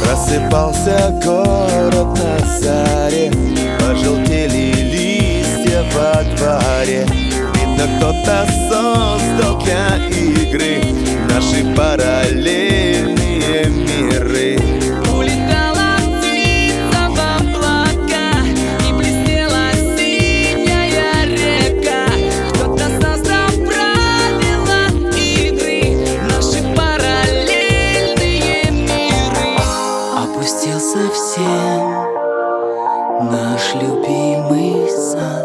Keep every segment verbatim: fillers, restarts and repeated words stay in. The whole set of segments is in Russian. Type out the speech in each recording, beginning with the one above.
Просыпался город на заре, пожелтели листья во дворе. Видно, кто-то создал для игры наши параллельные миры. Улетала птица в облака, и блестела синяя река. Кто-то создал правила игры наши параллельные миры. Опустился всем наш любимый сад.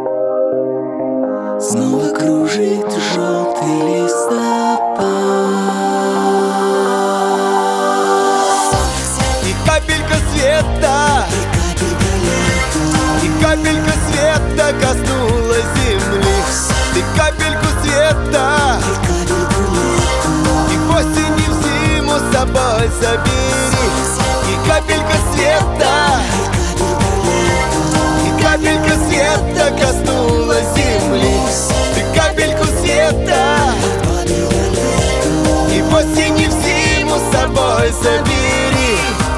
Снова кружит желтый листопад. И капелька света, и капелька света коснулась земли. Ты капельку света, и в осень, и в зиму с собой забери. И капелька света, и капелька света коснулась земли. Ты капельку света, и в осень, и в зиму с собой забери.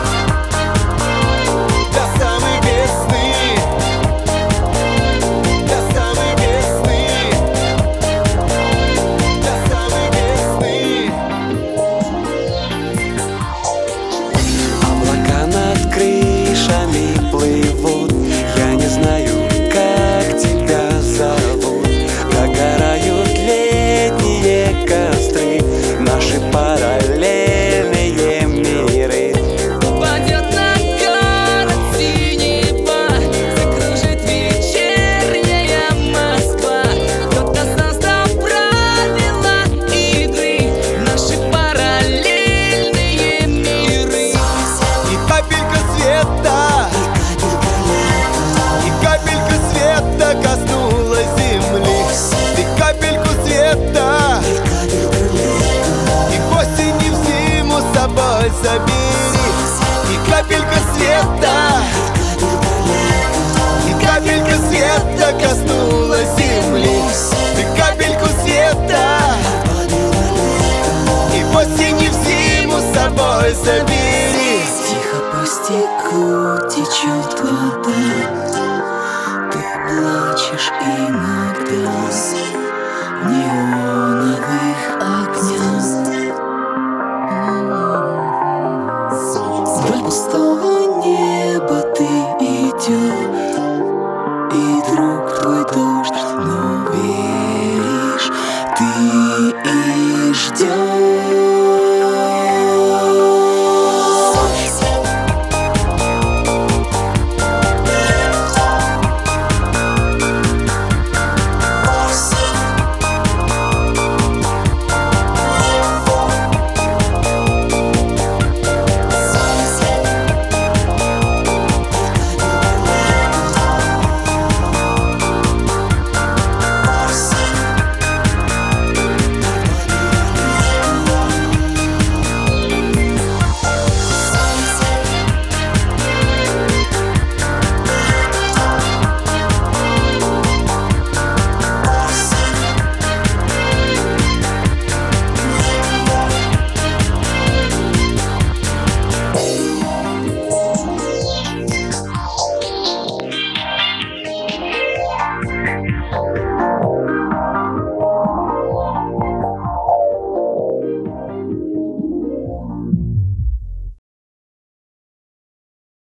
До самой весны, до самой весны, до самой весны. Облака над крышами плывут, я не знаю, как тебя зовут. Догорают летние костры, наши параллельные миры. Упадет на город синева, закружит вечерняя Москва. Кто-то создал правила игры наши параллельные миры. И капелька света, и капелька света коснулась земли. Ты капельку света, и в осень, и в зиму с собой забери. И капелька света, и капелька света коснулась земли. Ты капельку света, и в осень, и в зиму с собой забери. Тихо по стеклу течет вода. Ты плачешь иногда в неоновых огнях. Вдоль пустого